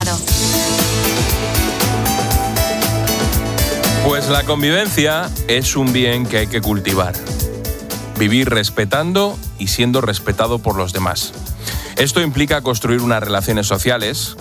Pardo. Pues la convivencia es un bien que hay que cultivar. Vivir respetando y siendo respetado por los demás. Esto implica construir unas relaciones sociales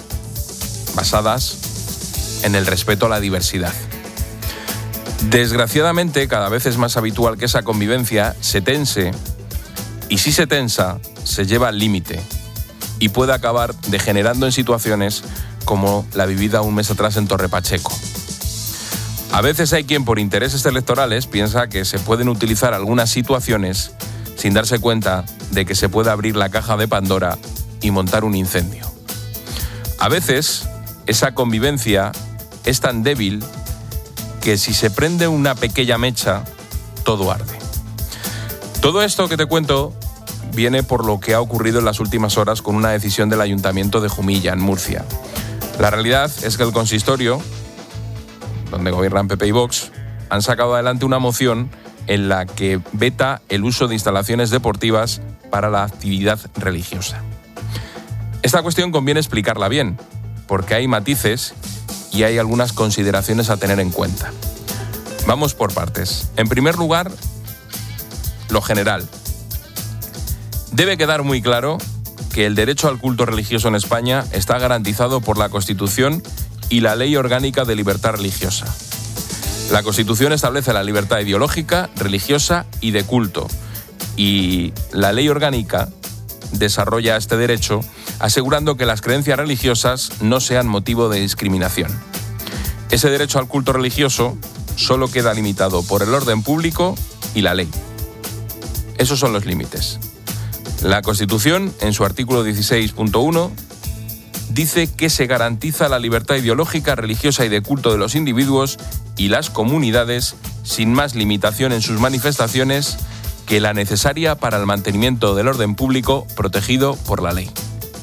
basadas en el respeto a la diversidad. Desgraciadamente, cada vez es más habitual que esa convivencia se tense, y si se tensa, se lleva al límite y puede acabar degenerando en situaciones como la vivida un mes atrás en Torre Pacheco. A veces hay quien por intereses electorales piensa que se pueden utilizar algunas situaciones sin darse cuenta de que se puede abrir la caja de Pandora y montar un incendio. A veces esa convivencia es tan débil que si se prende una pequeña mecha, todo arde. Todo esto que te cuento viene por lo que ha ocurrido en las últimas horas con una decisión del Ayuntamiento de Jumilla, en Murcia. La realidad es que el consistorio, donde gobiernan PP y Vox, han sacado adelante una moción en la que veta el uso de instalaciones deportivas para la actividad religiosa. Esta cuestión conviene explicarla bien, porque hay matices y hay algunas consideraciones a tener en cuenta. Vamos por partes. En primer lugar, lo general. Debe quedar muy claro que el derecho al culto religioso en España está garantizado por la Constitución y la Ley Orgánica de Libertad Religiosa. La Constitución establece la libertad ideológica, religiosa y de culto, y la Ley Orgánica desarrolla este derecho asegurando que las creencias religiosas no sean motivo de discriminación. Ese derecho al culto religioso solo queda limitado por el orden público y la ley. Esos son los límites. La Constitución, en su artículo 16.1, dice que se garantiza la libertad ideológica, religiosa y de culto de los individuos y las comunidades sin más limitación en sus manifestaciones que la necesaria para el mantenimiento del orden público protegido por la ley.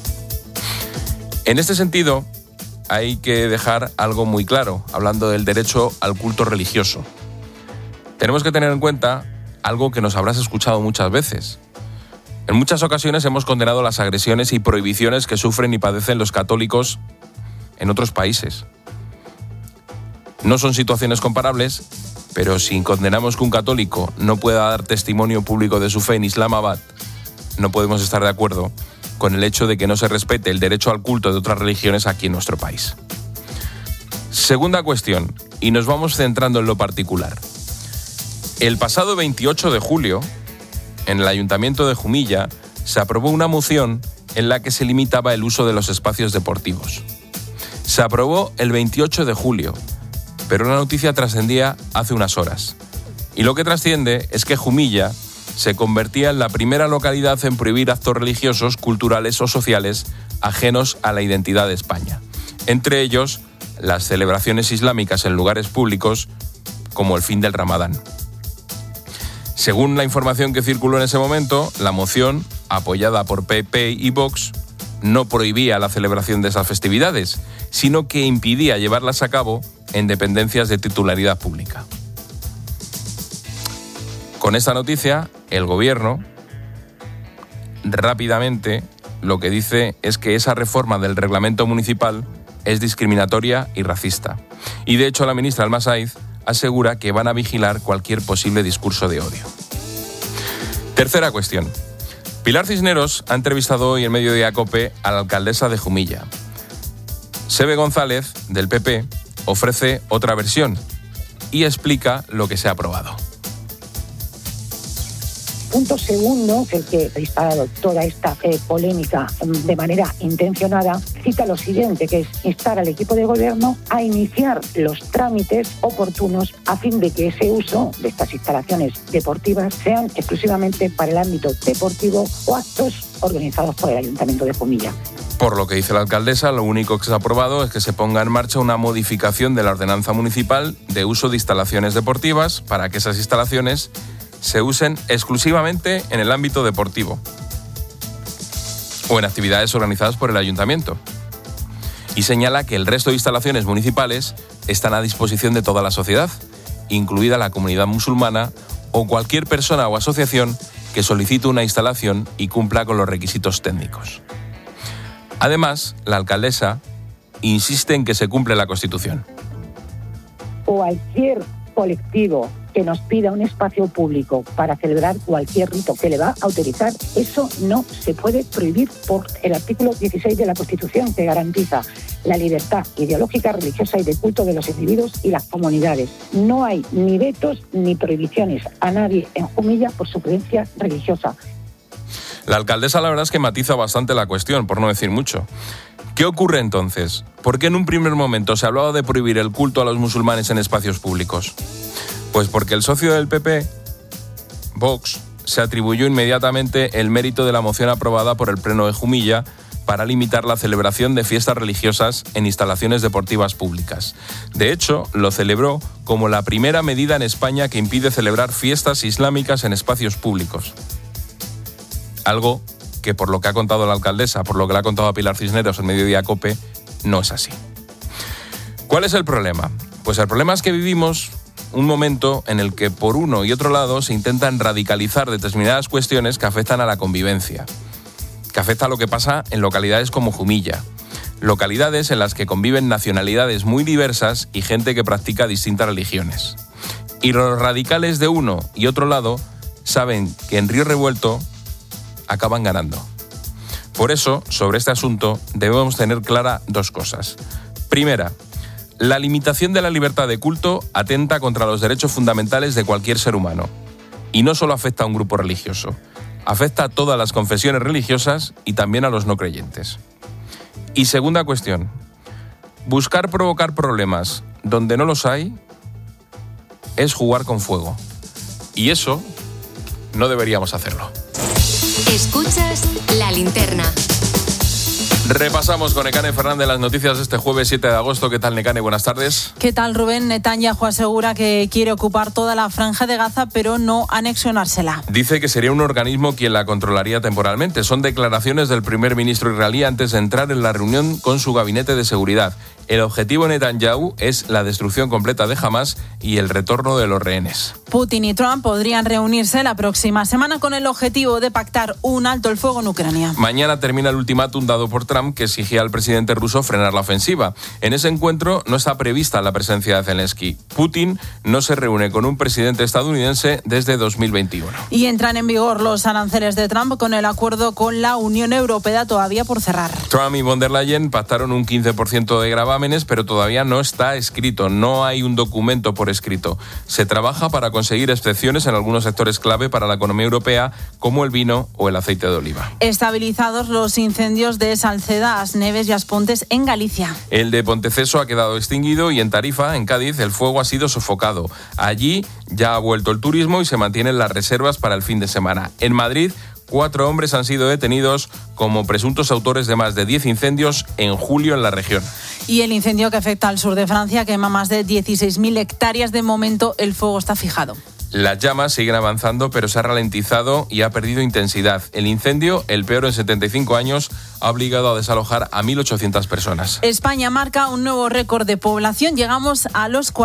En este sentido, hay que dejar algo muy claro, hablando del derecho al culto religioso. Tenemos que tener en cuenta algo que nos habrás escuchado muchas veces. En muchas ocasiones hemos condenado las agresiones y prohibiciones que sufren y padecen los católicos en otros países. No son situaciones comparables, pero si condenamos que un católico no pueda dar testimonio público de su fe en Islamabad, no podemos estar de acuerdo con el hecho de que no se respete el derecho al culto de otras religiones aquí en nuestro país. Segunda cuestión, y nos vamos centrando en lo particular. El pasado 28 de julio, en el Ayuntamiento de Jumilla, se aprobó una moción en la que se limitaba el uso de los espacios deportivos. Se aprobó el 28 de julio, pero la noticia trascendía hace unas horas. Y lo que trasciende es que Jumilla se convertía en la primera localidad en prohibir actos religiosos, culturales o sociales ajenos a la identidad de España. Entre ellos, las celebraciones islámicas en lugares públicos, como el fin del Ramadán. Según la información que circuló en ese momento, la moción, apoyada por PP y Vox, no prohibía la celebración de esas festividades, sino que impidía llevarlas a cabo en dependencias de titularidad pública. Con esta noticia, el Gobierno rápidamente lo que dice es que esa reforma del reglamento municipal es discriminatoria y racista. Y de hecho la ministra Almasaiz asegura que van a vigilar cualquier posible discurso de odio. Tercera cuestión. Pilar Cisneros ha entrevistado hoy en Mediodía COPE a la alcaldesa de Jumilla. Sebe González, del PP, ofrece otra versión y explica lo que se ha aprobado. Punto segundo, el que ha disparado toda esta polémica de manera intencionada, cita lo siguiente, que es instar al equipo de gobierno a iniciar los trámites oportunos a fin de que ese uso de estas instalaciones deportivas sean exclusivamente para el ámbito deportivo o actos organizados por el Ayuntamiento de Jumilla. Por lo que dice la alcaldesa, lo único que se ha aprobado es que se ponga en marcha una modificación de la ordenanza municipal de uso de instalaciones deportivas para que esas instalaciones se usen exclusivamente en el ámbito deportivo o en actividades organizadas por el ayuntamiento. Y señala que el resto de instalaciones municipales están a disposición de toda la sociedad, incluida la comunidad musulmana o cualquier persona o asociación que solicite una instalación y cumpla con los requisitos técnicos. Además, la alcaldesa insiste en que se cumple la Constitución. Cualquier colectivo que nos pida un espacio público para celebrar cualquier rito que le va a autorizar, eso no se puede prohibir por el artículo 16 de la Constitución, que garantiza la libertad ideológica, religiosa y de culto de los individuos y las comunidades. No hay ni vetos ni prohibiciones a nadie en Jumilla por su creencia religiosa. La alcaldesa la verdad es que matiza bastante la cuestión, por no decir mucho. ¿Qué ocurre entonces? ¿Por qué en un primer momento se hablaba de prohibir el culto a los musulmanes en espacios públicos? Pues porque el socio del PP, Vox, se atribuyó inmediatamente el mérito de la moción aprobada por el Pleno de Jumilla para limitar la celebración de fiestas religiosas en instalaciones deportivas públicas. De hecho, lo celebró como la primera medida en España que impide celebrar fiestas islámicas en espacios públicos. Algo que, por lo que ha contado la alcaldesa, por lo que le ha contado a Pilar Cisneros en Mediodía COPE, no es así. ¿Cuál es el problema? Pues el problema es que vivimos un momento en el que por uno y otro lado se intentan radicalizar determinadas cuestiones que afectan a la convivencia, que afecta a lo que pasa en localidades como Jumilla, localidades en las que conviven nacionalidades muy diversas y gente que practica distintas religiones. Y los radicales de uno y otro lado saben que en Río Revuelto acaban ganando. Por eso, sobre este asunto, debemos tener clara dos cosas. Primera, la limitación de la libertad de culto atenta contra los derechos fundamentales de cualquier ser humano. Y no solo afecta a un grupo religioso, afecta a todas las confesiones religiosas y también a los no creyentes. Y segunda cuestión, buscar provocar problemas donde no los hay es jugar con fuego. Y eso no deberíamos hacerlo. Escuchas La Linterna. Repasamos con Nekane Fernández las noticias de este jueves 7 de agosto. ¿Qué tal, Nekane? Buenas tardes. ¿Qué tal, Rubén? Netanyahu asegura que quiere ocupar toda la franja de Gaza, pero no anexionársela. Dice que sería un organismo quien la controlaría temporalmente. Son declaraciones del primer ministro israelí antes de entrar en la reunión con su gabinete de seguridad. El objetivo de Netanyahu es la destrucción completa de Hamás y el retorno de los rehenes. Putin y Trump podrían reunirse la próxima semana con el objetivo de pactar un alto el fuego en Ucrania. Mañana termina el ultimátum dado por Trump que exigía al presidente ruso frenar la ofensiva. En ese encuentro no está prevista la presencia de Zelensky. Putin no se reúne con un presidente estadounidense desde 2021. Y entran en vigor los aranceles de Trump con el acuerdo con la Unión Europea todavía por cerrar. Trump y von der Leyen pactaron un 15% de gravámenes, pero todavía no está escrito, no hay un documento por escrito. Se trabaja para conseguir excepciones en algunos sectores clave para la economía europea, como el vino o el aceite de oliva. Estabilizados los incendios de Salceda, Asneves y Aspontes en Galicia. El de Ponteceso ha quedado extinguido y en Tarifa, en Cádiz, el fuego ha sido sofocado. Allí ya ha vuelto el turismo y se mantienen las reservas para el fin de semana. En Madrid, 4 hombres han sido detenidos como presuntos autores de más de 10 incendios en julio en la región. Y el incendio que afecta al sur de Francia quema más de 16.000 hectáreas. De momento, el fuego está fijado. Las llamas siguen avanzando, pero se ha ralentizado y ha perdido intensidad. El incendio, el peor en 75 años, ha obligado a desalojar a 1.800 personas. España marca un nuevo récord de población. Llegamos a los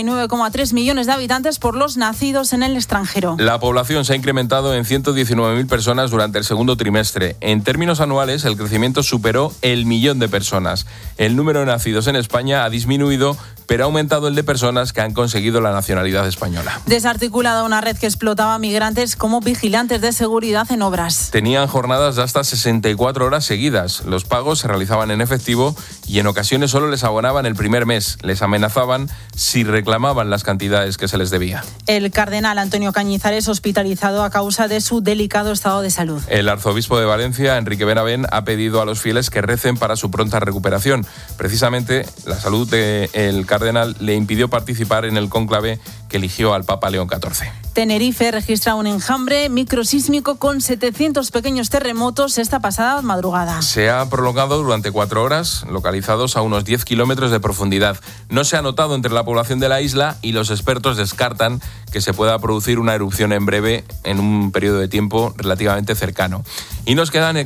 49,3 millones de habitantes por los nacidos en el extranjero. La población se ha incrementado en 119.000 personas durante el segundo trimestre. En términos anuales, el crecimiento superó el 1.000.000 de personas. El número de nacidos en España ha disminuido, pero ha aumentado el de personas que han conseguido la nacionalidad española. Desarticulada una red que explotaba a migrantes como vigilantes de seguridad en obras. Tenían jornadas de hasta 64 horas seguidas. Los pagos se realizaban en efectivo y en ocasiones solo les abonaban el primer mes. Les amenazaban si reclamaban las cantidades que se les debía. El cardenal Antonio Cañizares hospitalizado a causa de su delicado estado de salud. El arzobispo de Valencia, Enrique Benavent, ha pedido a los fieles que recen para su pronta recuperación. Precisamente, la salud del cardenal le impidió participar en el cónclave que eligió al Papa León XIV. Tenerife registra un enjambre microsísmico con 700 pequeños terremotos esta pasada madrugada. Se ha prolongado durante 4 horas, localizados a unos 10 kilómetros de profundidad. No se ha notado entre la población de la isla y los expertos descartan que se pueda producir una erupción en breve en un periodo de tiempo relativamente cercano. Y nos quedan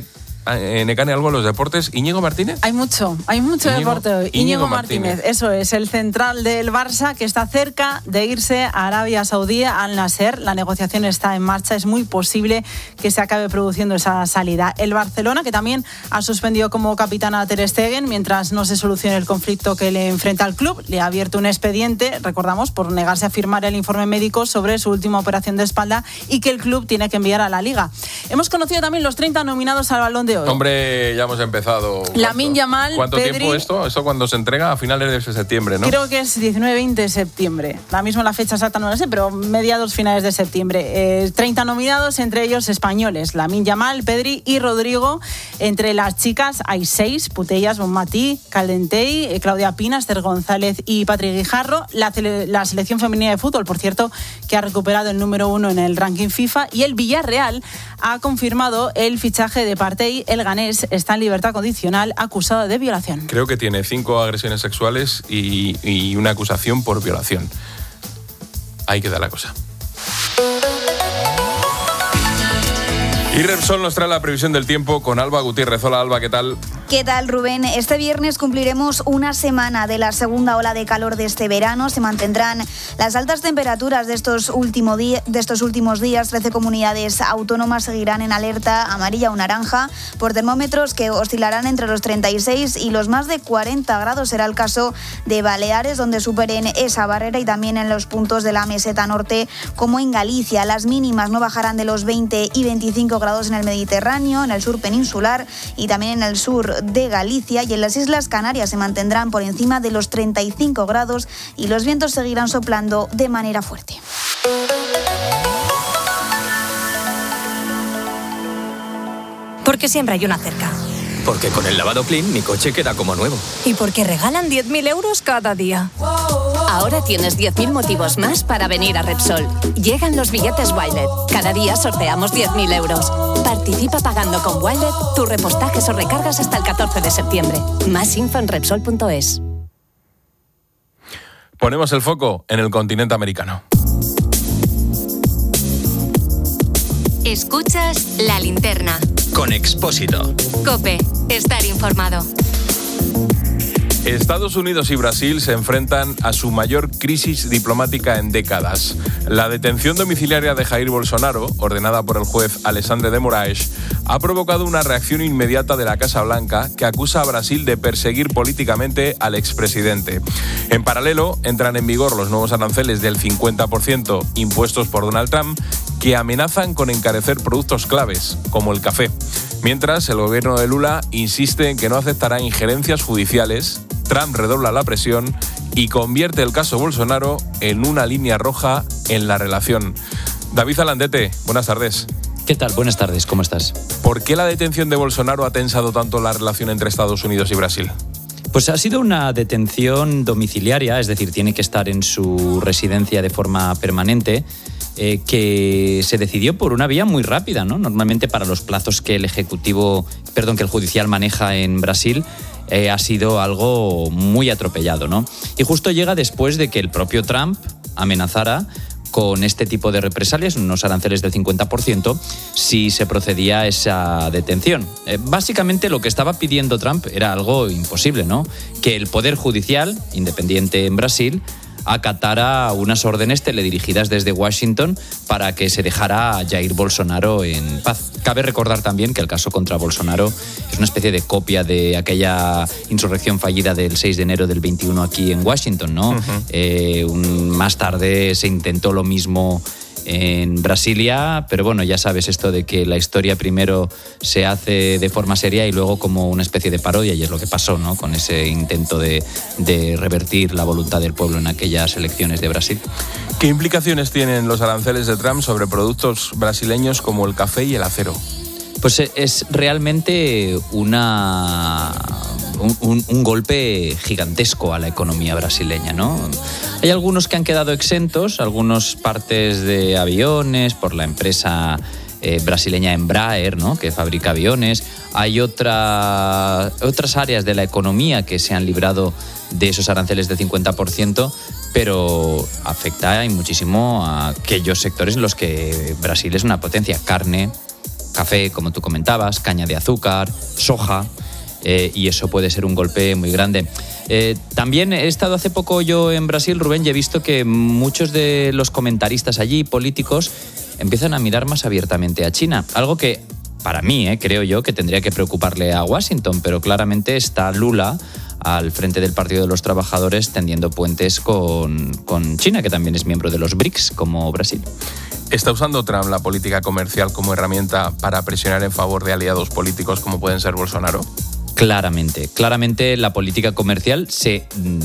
Necane, algo en los deportes. ¿Íñigo Martínez? Hay mucho deporte hoy. Íñigo Martínez, eso es, el central del Barça, que está cerca de irse a Arabia Saudí, al Nasser. La negociación está en marcha, es muy posible que se acabe produciendo esa salida. El Barcelona, que también ha suspendido como capitán a Ter Stegen mientras no se solucione el conflicto que le enfrenta al club, le ha abierto un expediente, recordamos, por negarse a firmar el informe médico sobre su última operación de espalda y que el club tiene que enviar a la Liga. Hemos conocido también los 30 nominados al Balón de Oro. Hombre, ya hemos empezado. Lamine Yamal, ¿Cuánto Pedri, tiempo esto? Esto cuando se entrega a finales de septiembre, ¿no? Creo que es 19-20 de septiembre. La misma la fecha exacta no la sé, pero mediados finales de septiembre. 30 nominados, entre ellos españoles. Lamine Yamal, Pedri y Rodrigo. Entre las chicas hay 6, Putellas, Bonmatí, Caldentey, Claudia Pina, Esther González y Patri Guijarro. La selección femenina de fútbol, por cierto, que ha recuperado el número 1 en el ranking FIFA. Y el Villarreal ha confirmado el fichaje de Partey. El ganés está en libertad condicional, acusado de violación. Creo que tiene 5 agresiones sexuales y una acusación por violación. Ahí queda la cosa. Y Repsol nos trae la previsión del tiempo con Alba Gutiérrez. Hola, Alba, ¿qué tal? ¿Qué tal, Rubén? Este viernes cumpliremos una semana de la segunda ola de calor de este verano. Se mantendrán las altas temperaturas de estos últimos días. 13 comunidades autónomas seguirán en alerta amarilla o naranja por termómetros que oscilarán entre los 36 y los más de 40 grados. Será el caso de Baleares, donde superen esa barrera, y también en los puntos de la meseta norte, como en Galicia. Las mínimas no bajarán de los 20 y 25 grados en el Mediterráneo, en el sur peninsular y también en el sur de Galicia, y en las Islas Canarias se mantendrán por encima de los 35 grados y los vientos seguirán soplando de manera fuerte. Porque siempre hay una cerca. Porque con el lavado Clean mi coche queda como nuevo. Y porque regalan 10.000 euros cada día. Ahora tienes 10.000 motivos más para venir a Repsol. Llegan los billetes Wilet. Cada día sorteamos 10.000 euros. Participa pagando con Wilet tus repostajes o recargas hasta el 14 de septiembre. Más info en Repsol.es. Ponemos el foco en el continente americano. Escuchas La Linterna. Con Expósito. COPE. Estar informado. Estados Unidos y Brasil se enfrentan a su mayor crisis diplomática en décadas. La detención domiciliaria de Jair Bolsonaro, ordenada por el juez Alexandre de Moraes, ha provocado una reacción inmediata de la Casa Blanca, que acusa a Brasil de perseguir políticamente al expresidente. En paralelo, entran en vigor los nuevos aranceles del 50% impuestos por Donald Trump, que amenazan con encarecer productos claves, como el café. Mientras, el gobierno de Lula insiste en que no aceptará injerencias judiciales. Trump redobla la presión y convierte el caso Bolsonaro en una línea roja en la relación. David Alandete, buenas tardes. ¿Qué tal? Buenas tardes, ¿cómo estás? ¿Por qué la detención de Bolsonaro ha tensado tanto la relación entre Estados Unidos y Brasil? Pues ha sido una detención domiciliaria, es decir, tiene que estar en su residencia de forma permanente, que se decidió por una vía muy rápida, ¿no? Normalmente para los plazos que el judicial maneja en Brasil, ha sido algo muy atropellado, ¿no? Y justo llega después de que el propio Trump amenazara con este tipo de represalias, unos aranceles del 50%, si se procedía a esa detención. Básicamente lo que estaba pidiendo Trump era algo imposible, ¿no? Que el Poder Judicial, independiente en Brasil, acatara unas órdenes teledirigidas desde Washington para que se dejara a Jair Bolsonaro en paz. Cabe recordar también que el caso contra Bolsonaro es una especie de copia de aquella insurrección fallida del 6 de enero del 21 aquí en Washington, ¿no? Uh-huh. Más tarde se intentó lo mismo en Brasilia, pero bueno, ya sabes esto de que la historia primero se hace de forma seria y luego como una especie de parodia, y es lo que pasó, ¿no? Con ese intento de revertir la voluntad del pueblo en aquellas elecciones de Brasil. ¿Qué implicaciones tienen los aranceles de Trump sobre productos brasileños como el café y el acero? Pues es realmente un golpe gigantesco a la economía brasileña, ¿no? Hay algunos que han quedado exentos, algunas partes de aviones por la empresa brasileña Embraer, ¿no? Que fabrica aviones. Hay otras áreas de la economía que se han librado de esos aranceles del 50%, pero afecta muchísimo a aquellos sectores en los que Brasil es una potencia: carne, café, como tú comentabas, caña de azúcar, soja, y eso puede ser un golpe muy grande. También he estado hace poco yo en Brasil, Rubén, y he visto que muchos de los comentaristas allí, políticos, empiezan a mirar más abiertamente a China, algo que para mí, creo yo, que tendría que preocuparle a Washington, pero claramente está Lula al frente del Partido de los Trabajadores tendiendo puentes con China, que también es miembro de los BRICS, como Brasil. ¿Está usando Trump la política comercial como herramienta para presionar en favor de aliados políticos como pueden ser Bolsonaro? Claramente la política comercial se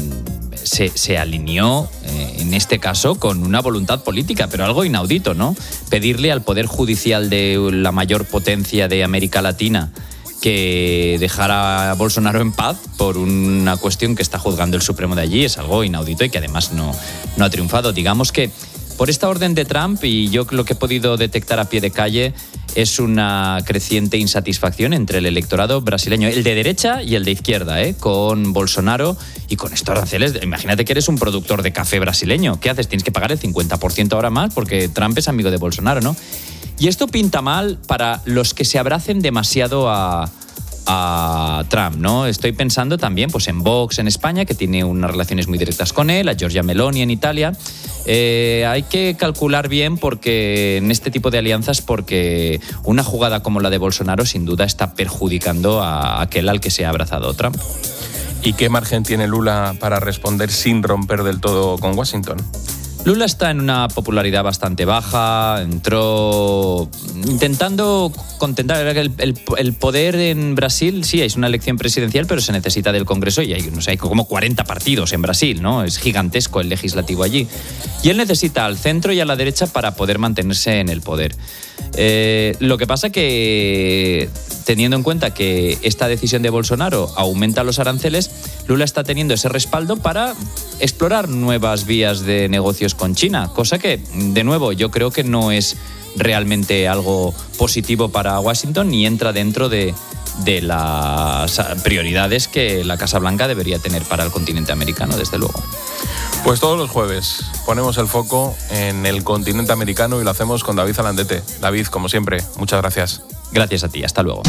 alineó en este caso con una voluntad política, pero algo inaudito, ¿no? Pedirle al Poder Judicial de la mayor potencia de América Latina que dejara a Bolsonaro en paz por una cuestión que está juzgando el Supremo de allí es algo inaudito y que además no ha triunfado. Digamos que por esta orden de Trump, y yo lo que he podido detectar a pie de calle, es una creciente insatisfacción entre el electorado brasileño, el de derecha y el de izquierda, con Bolsonaro y con estos aranceles. Imagínate que eres un productor de café brasileño. ¿Qué haces? Tienes que pagar el 50% ahora más porque Trump es amigo de Bolsonaro, ¿no? Y esto pinta mal para los que se abracen demasiado a Trump, ¿no? Estoy pensando también pues, en Vox en España, que tiene unas relaciones muy directas con él, a Giorgia Meloni en Italia. Hay que calcular bien porque en este tipo de alianzas, porque una jugada como la de Bolsonaro sin duda está perjudicando a aquel al que se ha abrazado Trump. ¿Y qué margen tiene Lula para responder sin romper del todo con Washington? Lula está en una popularidad bastante baja, entró intentando contentar el poder en Brasil. Sí, es una elección presidencial, pero se necesita del Congreso y hay como 40 partidos en Brasil, ¿no? Es gigantesco el legislativo allí. Y él necesita al centro y a la derecha para poder mantenerse en el poder. Lo que pasa que, teniendo en cuenta que esta decisión de Bolsonaro aumenta los aranceles, Lula está teniendo ese respaldo para explorar nuevas vías de negocios con China, cosa que, de nuevo, yo creo que no es realmente algo positivo para Washington ni entra dentro de las prioridades que la Casa Blanca debería tener para el continente americano, desde luego. Pues todos los jueves ponemos el foco en el continente americano y lo hacemos con David Zalandete. David, como siempre, muchas gracias. Gracias a ti, hasta luego.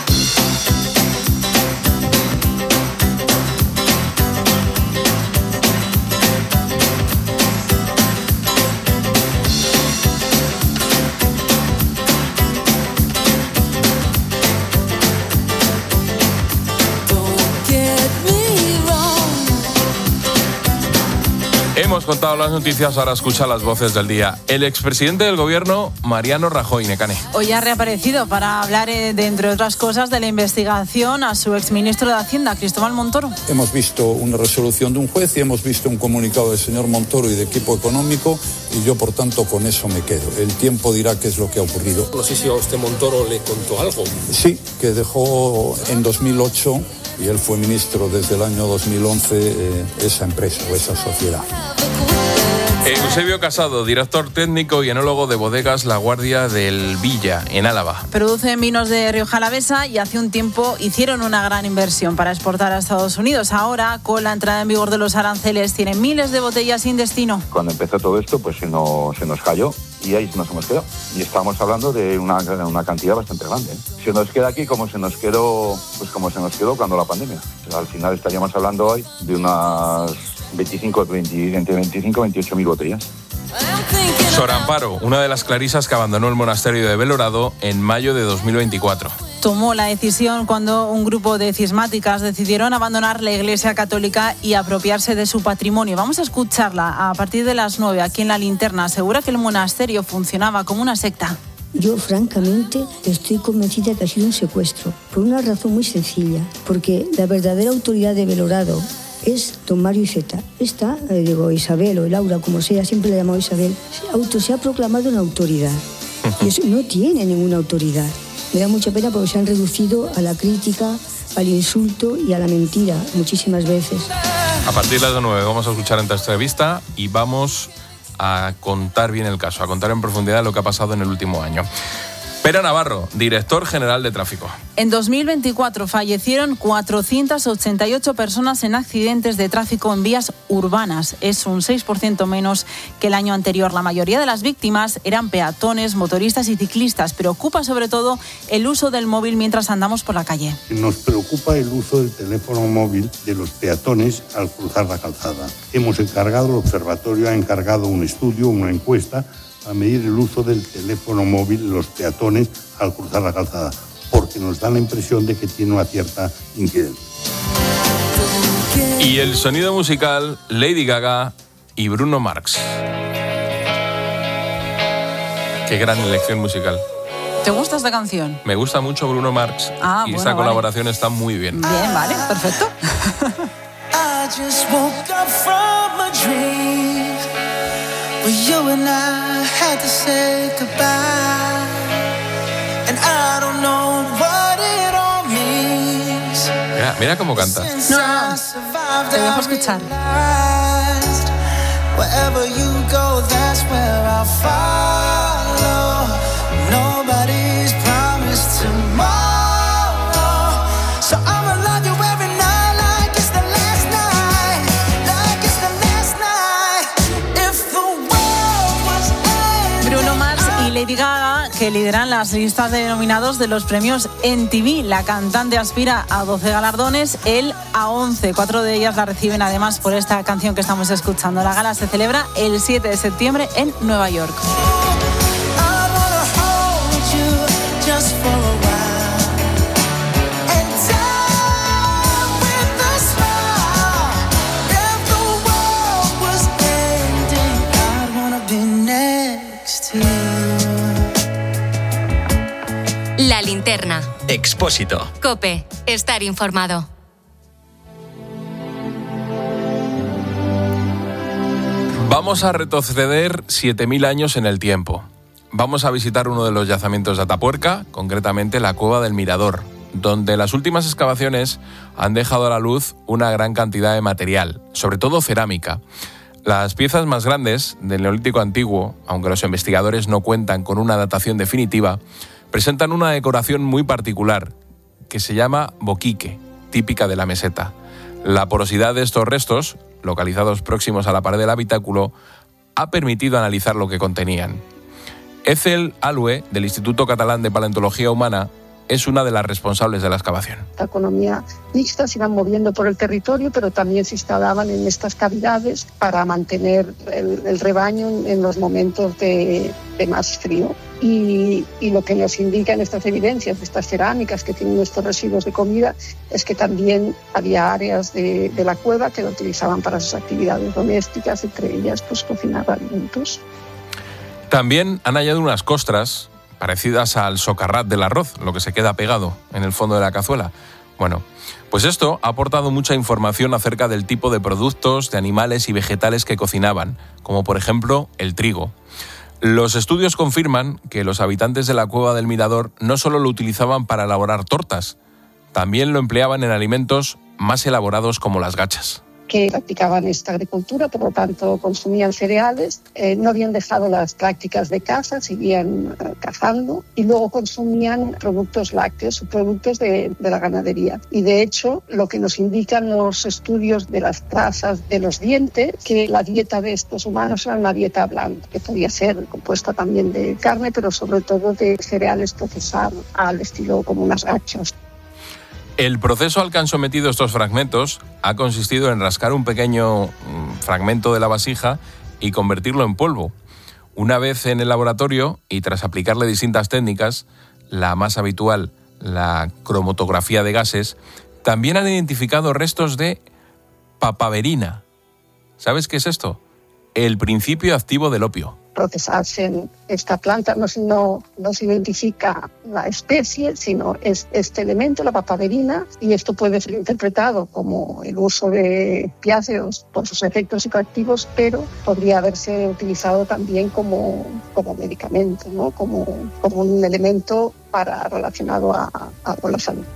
Hemos contado las noticias, ahora escucha las voces del día. El expresidente del gobierno, Mariano Rajoy, Nekane. Hoy ha reaparecido para hablar, de, entre otras cosas, de la investigación a su exministro de Hacienda, Cristóbal Montoro. Hemos visto una resolución de un juez y hemos visto un comunicado del señor Montoro y de equipo económico, y yo, por tanto, con eso me quedo. El tiempo dirá qué es lo que ha ocurrido. No sé si a usted Montoro le contó algo. Sí, que dejó en 2008, y él fue ministro desde el año 2011, esa empresa o esa sociedad. Eusebio Casado, director técnico y enólogo de Bodegas La Guardia del Villa, en Álava. Producen vinos de Rioja Alavesa y hace un tiempo hicieron una gran inversión para exportar a Estados Unidos. Ahora, con la entrada en vigor de los aranceles, tienen miles de botellas sin destino. Cuando empezó todo esto, pues se nos cayó y ahí nos hemos quedado. Y estamos hablando de una cantidad bastante grande. Se nos queda aquí como se nos quedó cuando la pandemia. Al final estaríamos hablando hoy de unas 28 mil botellas. Sor Amparo, una de las clarisas que abandonó el monasterio de Belorado en mayo de 2024. Tomó la decisión cuando un grupo de cismáticas decidieron abandonar la Iglesia Católica y apropiarse de su patrimonio. Vamos a escucharla a partir de las 9 aquí en La Linterna. Asegura que el monasterio funcionaba como una secta. Yo, francamente, estoy convencida que ha sido un secuestro, por una razón muy sencilla, porque la verdadera autoridad de Belorado es don Mario Iceta. Isabel o Laura, como sea, siempre la he llamado Isabel, se ha proclamado una autoridad. Y eso no tiene ninguna autoridad. Me da mucha pena porque se han reducido a la crítica, al insulto y a la mentira muchísimas veces. A partir de las 9 vamos a escuchar esta entrevista y vamos a contar bien el caso, a contar en profundidad lo que ha pasado en el último año. Pera Navarro, director general de tráfico. En 2024 fallecieron 488 personas en accidentes de tráfico en vías urbanas. Es un 6% menos que el año anterior. La mayoría de las víctimas eran peatones, motoristas y ciclistas. Preocupa sobre todo el uso del móvil mientras andamos por la calle. Nos preocupa el uso del teléfono móvil de los peatones al cruzar la calzada. El observatorio ha encargado un estudio, una encuesta, a medir el uso del teléfono móvil de los peatones al cruzar la calzada, porque nos da la impresión de que tiene una cierta incidencia. Y el sonido musical, Lady Gaga y Bruno Mars. Qué gran elección musical. ¿Te gusta esta canción? Me gusta mucho Bruno Mars y esta colaboración está muy bien. Bien, vale, perfecto. I just woke up from a dream where you and I had to say goodbye, and I don't know what it all means. Mira cómo canta. No, te dejo escuchar. Wherever you go, that's where I'll follow. Nobody's promised tomorrow, so I'ma love you every night like it's the last night, like it's the last night. If the world was ending. Bruno Mars y Lady Gaga, que lideran las listas de nominados de los premios MTV. La cantante aspira a 12 galardones, él a 11. 4 de ellas la reciben además por esta canción que estamos escuchando. La gala se celebra el 7 de septiembre en Nueva York. Just for a while, and die with a smile. If the world was ending, I'd wanna be next to you. La linterna. Expósito. COPE. Estar informado. Vamos a retroceder 7.000 años en el tiempo. Vamos a visitar uno de los yacimientos de Atapuerca, concretamente la Cueva del Mirador, donde las últimas excavaciones han dejado a la luz una gran cantidad de material, sobre todo cerámica. Las piezas más grandes del Neolítico Antiguo, aunque los investigadores no cuentan con una datación definitiva, presentan una decoración muy particular, que se llama boquique, típica de la meseta. La porosidad de estos restos, localizados próximos a la pared del habitáculo, ha permitido analizar lo que contenían. Ethel Alue, del Instituto Catalán de Paleontología Humana, es una de las responsables de la excavación. La economía mixta se iban moviendo por el territorio, pero también se instalaban en estas cavidades para mantener el rebaño en los momentos de más frío. Y lo que nos indican estas evidencias de estas cerámicas que tienen estos residuos de comida es que también había áreas de la cueva que lo utilizaban para sus actividades domésticas, entre ellas pues cocinar alimentos. También han hallado unas costras parecidas al socarrat del arroz, lo que se queda pegado en el fondo de la cazuela. Bueno, pues esto ha aportado mucha información acerca del tipo de productos, de animales y vegetales que cocinaban, como por ejemplo el trigo. Los estudios confirman que los habitantes de la Cueva del Mirador no solo lo utilizaban para elaborar tortas, también lo empleaban en alimentos más elaborados como las gachas. Que practicaban esta agricultura, por lo tanto consumían cereales, no habían dejado las prácticas de caza, seguían cazando y luego consumían productos lácteos, subproductos de la ganadería. Y de hecho, lo que nos indican los estudios de las trazas de los dientes, que la dieta de estos humanos era una dieta blanda, que podía ser compuesta también de carne, pero sobre todo de cereales procesados al estilo como unas gachas. El proceso al que han sometido estos fragmentos ha consistido en rascar un pequeño fragmento de la vasija y convertirlo en polvo. Una vez en el laboratorio y tras aplicarle distintas técnicas, la más habitual, la cromatografía de gases, también han identificado restos de papaverina. ¿Sabes qué es esto? El principio activo del opio. Procesarse en esta planta no se identifica la especie, sino es este elemento, la papaverina, y esto puede ser interpretado como el uso de opiáceos por sus efectos psicoactivos, pero podría haberse utilizado también como medicamento, ¿no? como un elemento relacionado con la salud.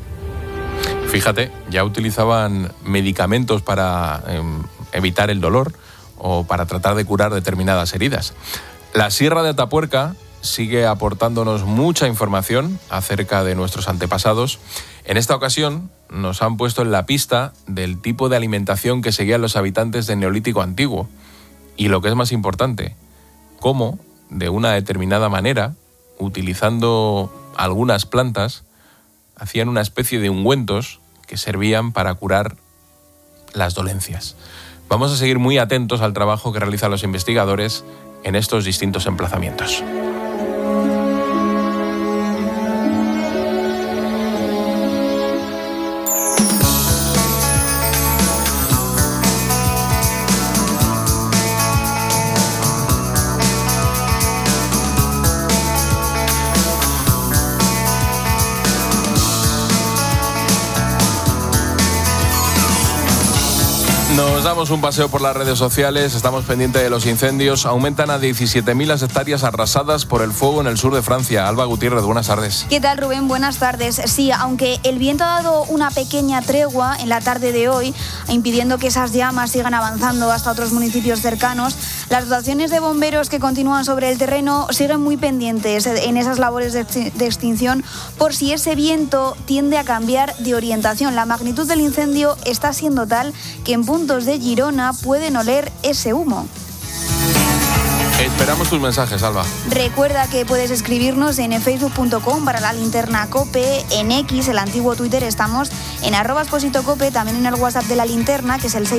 Fíjate, ya utilizaban medicamentos para evitar el dolor o para tratar de curar determinadas heridas. La Sierra de Atapuerca sigue aportándonos mucha información acerca de nuestros antepasados. En esta ocasión nos han puesto en la pista del tipo de alimentación que seguían los habitantes del Neolítico Antiguo. Y lo que es más importante, cómo, de una determinada manera, utilizando algunas plantas, hacían una especie de ungüentos que servían para curar las dolencias. Vamos a seguir muy atentos al trabajo que realizan los investigadores en estos distintos emplazamientos. Nos damos un paseo por las redes sociales, estamos pendientes de los incendios. Aumentan a 17.000 las hectáreas arrasadas por el fuego en el sur de Francia. Alba Gutiérrez, buenas tardes. ¿Qué tal, Rubén? Buenas tardes. Sí, aunque el viento ha dado una pequeña tregua en la tarde de hoy, impidiendo que esas llamas sigan avanzando hasta otros municipios cercanos, las dotaciones de bomberos que continúan sobre el terreno siguen muy pendientes en esas labores de extinción por si ese viento tiende a cambiar de orientación. La magnitud del incendio está siendo tal que en puntos de Girona pueden oler ese humo. Esperamos tus mensajes, Alba. Recuerda que puedes escribirnos en facebook.com/lalinternacope, en X, el antiguo Twitter, estamos en @expositocope, también en el WhatsApp de La Linterna, que es el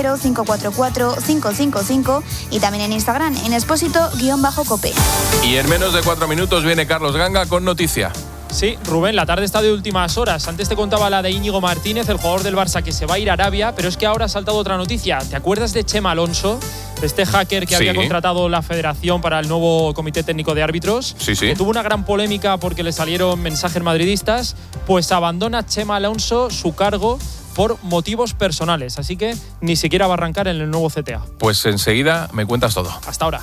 600-544-555, y también en Instagram, en expósito_cope. Y en menos de 4 minutos viene Carlos Ganga con noticia. Sí, Rubén, la tarde está de últimas horas. Antes te contaba la de Íñigo Martínez, el jugador del Barça que se va a ir a Arabia, pero es que ahora ha saltado otra noticia. ¿Te acuerdas de Chema Alonso? Este hacker que había contratado la Federación para el nuevo Comité Técnico de Árbitros. Sí. Que tuvo una gran polémica porque le salieron mensajes madridistas. Pues abandona Chema Alonso su cargo por motivos personales. Así que ni siquiera va a arrancar en el nuevo CTA. Pues enseguida me cuentas todo. Hasta ahora.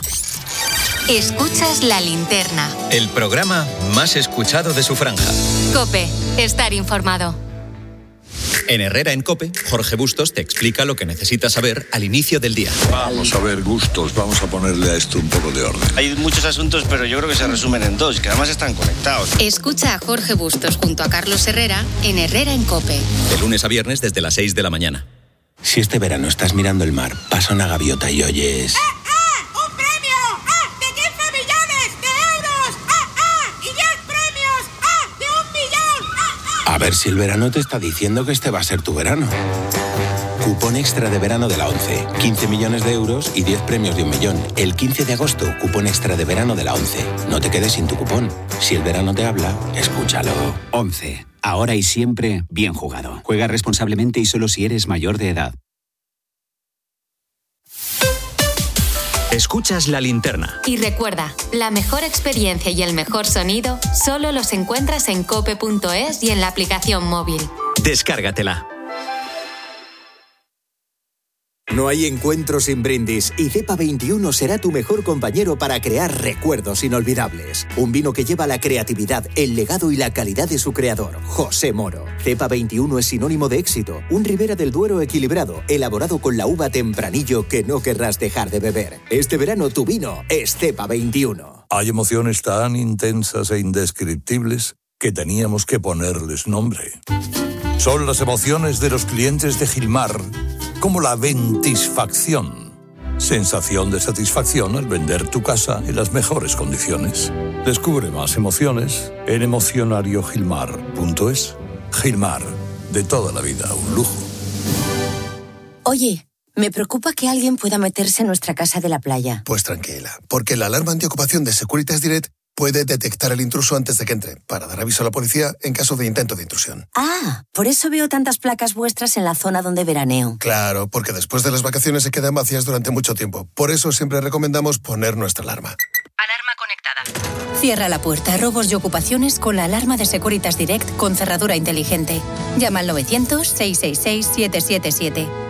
Escuchas La Linterna. El programa más escuchado de su franja. COPE. Estar informado. En Herrera en COPE, Jorge Bustos te explica lo que necesitas saber al inicio del día. Vamos a ver, Bustos, vamos a ponerle a esto un poco de orden. Hay muchos asuntos, pero yo creo que se resumen en dos, que además están conectados. Escucha a Jorge Bustos junto a Carlos Herrera en Herrera en COPE. De lunes a viernes desde las 6 de la mañana. Si este verano estás mirando el mar, pasa una gaviota y oyes... A ver si el verano te está diciendo que este va a ser tu verano. Cupón extra de verano de la ONCE. 15 millones de euros y 10 premios de 1 millón. El 15 de agosto, cupón extra de verano de la ONCE. No te quedes sin tu cupón. Si el verano te habla, escúchalo. ONCE. Ahora y siempre, bien jugado. Juega responsablemente y solo si eres mayor de edad. Escuchas La Linterna. Y recuerda, la mejor experiencia y el mejor sonido solo los encuentras en cope.es y en la aplicación móvil. Descárgatela. No hay encuentro sin brindis y Cepa 21 será tu mejor compañero para crear recuerdos inolvidables. Un vino que lleva la creatividad, el legado y la calidad de su creador, José Moro. Cepa 21 es sinónimo de éxito, un Ribera del Duero equilibrado, elaborado con la uva Tempranillo que no querrás dejar de beber. Este verano tu vino es Cepa 21. Hay emociones tan intensas e indescriptibles que teníamos que ponerles nombre. Son las emociones de los clientes de Gilmar, como la ventisfacción. Sensación de satisfacción al vender tu casa en las mejores condiciones. Descubre más emociones en emocionariogilmar.es. Gilmar, de toda la vida, un lujo. Oye, me preocupa que alguien pueda meterse en nuestra casa de la playa. Pues tranquila, porque la alarma antiocupación de Securitas Direct puede detectar el intruso antes de que entre, para dar aviso a la policía en caso de intento de intrusión. Ah, por eso veo tantas placas vuestras en la zona donde veraneo. Claro, porque después de las vacaciones se quedan vacías durante mucho tiempo. Por eso siempre recomendamos poner nuestra alarma. Alarma conectada. Cierra la puerta a robos y ocupaciones con la alarma de Securitas Direct con cerradura inteligente. Llama al 900-666-777.